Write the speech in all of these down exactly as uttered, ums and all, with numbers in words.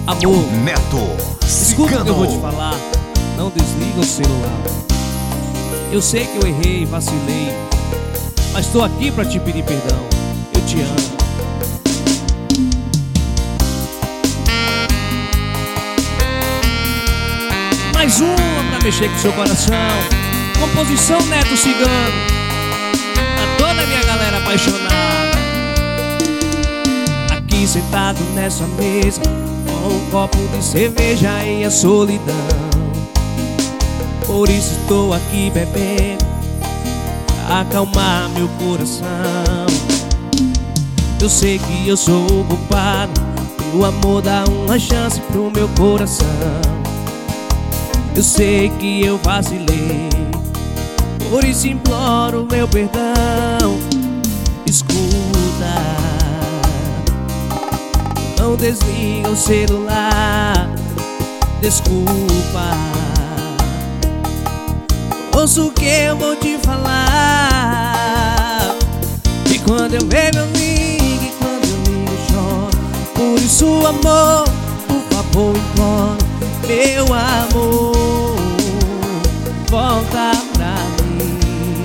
Amor, Neto escuta o que eu vou te Cigano. falar. Não desliga o celular. Eu sei que eu errei, vacilei, mas tô aqui pra te pedir perdão. Eu te amo. Mais uma pra mexer com seu coração. Composição Neto Cigano. A toda a minha galera apaixonada. Aqui sentado nessa mesa, com um copo de cerveja e a solidão. Por isso estou aqui bebendo, pra acalmar meu coração. Eu sei que eu sou o culpado, meu amor dá uma chance pro meu coração. Eu sei que eu vacilei, por isso imploro meu perdão. Escuta, não desliga o celular. Desculpa, ouça o que eu vou te falar. E quando eu bebo eu ligo, e quando eu ligo eu choro. Por isso amor, por favor imploro, meu amor, volta pra mim.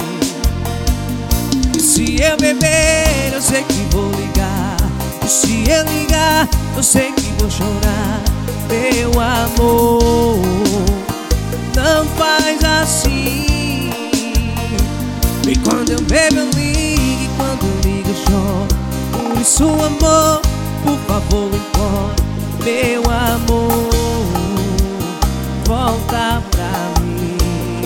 E se eu beber eu sei que vou ligar, e se eu ligar eu sei que vou chorar. Meu amor, não faz assim. E quando eu bebo eu ligo, e quando eu ligo eu choro. Por isso amor, por favor imploro, meu amor, volta pra mim.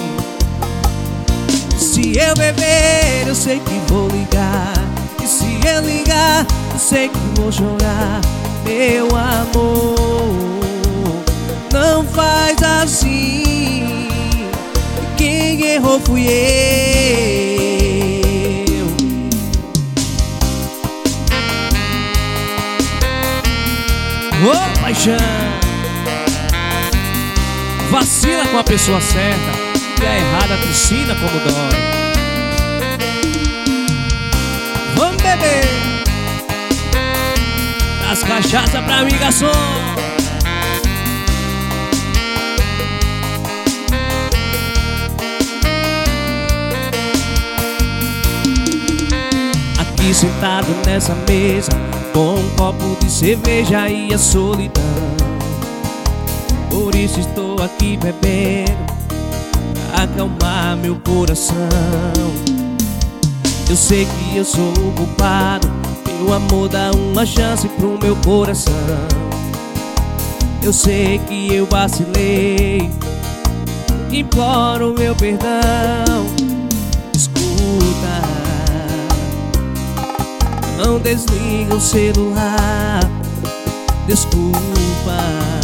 Se eu beber eu sei que vou ligar, e se eu ligar eu sei que vou chorar. Meu amor, não faz assim. Quem errou fui eu. Ô oh, paixão, vacila com a pessoa certa, e a errada te ensina como dói. Vamos beber as cachaças pra mim, garçom. Aqui sentado nessa mesa, com um copo de cerveja e a solidão. Por isso estou aqui bebendo, pra acalmar meu coração. Eu sei que eu sou o culpado, meu amor dá uma chance pro meu coração. Eu sei que eu vacilei, imploro meu perdão. Escuta, não desliga o celular. Desculpa,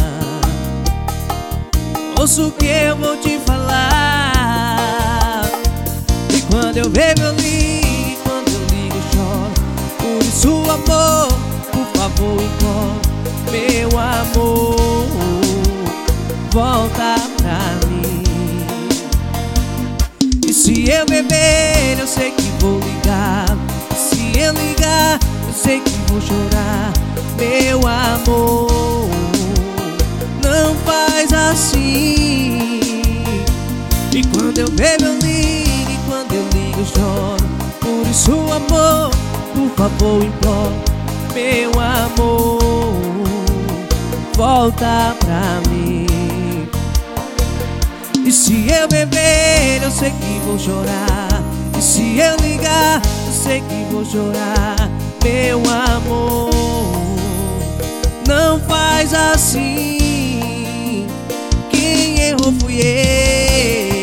ouça o que eu vou te falar. E quando eu bebo eu ligo, e quando eu ligo eu choro. Por isso amor, por favor imploro, meu amor, volta pra mim. E se eu beber eu sei que vou ligar, e se eu ligar eu sei que vou chorar. Meu amor, não faz assim. E quando eu bebo eu ligo, e quando eu ligo eu choro. Por isso amor, por favor imploro, meu amor, volta pra mim. E se eu beber eu sei que vou chorar, e se eu ligar eu sei que vou chorar. Meu amor, não faz assim. Quem errou fui eu.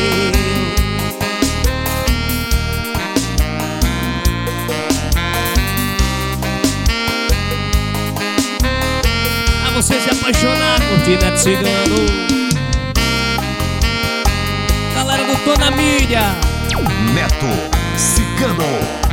A você se apaixonar, curtir Neto Cigano. Galera do Tô na Mídia, Neto Cigano.